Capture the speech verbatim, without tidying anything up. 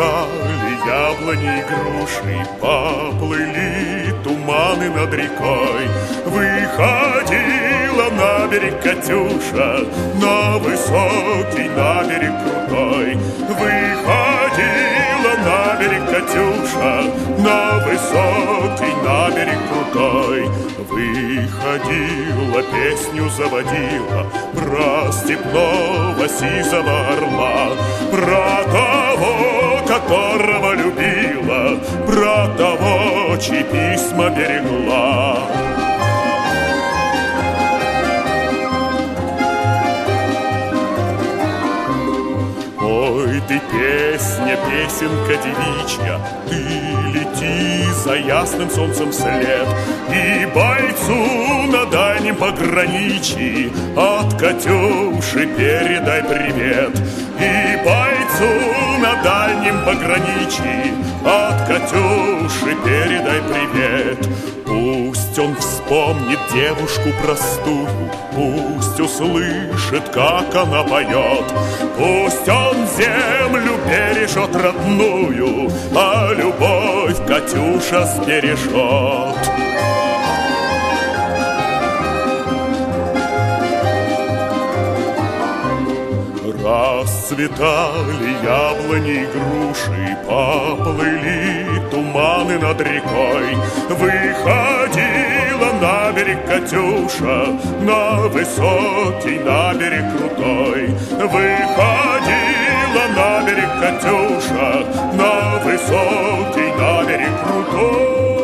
Расцветали яблони и груши, поплыли туманы над рекой. Выходила на берег Катюша, на высокий, на берег крутой. Выходила на берег Катюша, на высокий, на берег крутой. Выходила, песню заводила про степного сизого орла, про того, которого любила, про того, чьи письма берегла. Ой, ты песня, песенка девичья, ты лети за ясным солнцем вслед, и бойцу на дальнем пограничье от Катюши передай привет. И бойцу на дальнем пограничье от Катюши передай привет. Пусть он вспомнит девушку простую, пусть услышит, как она поет. Пусть он землю бережет родную, а любовь Катюша сбережет. Расцветали яблони и груши, поплыли туманы над рекой. Выходила на берег Катюша, на высокий, на берег крутой. Выходила на берег Катюша, на высокий, на берег крутой.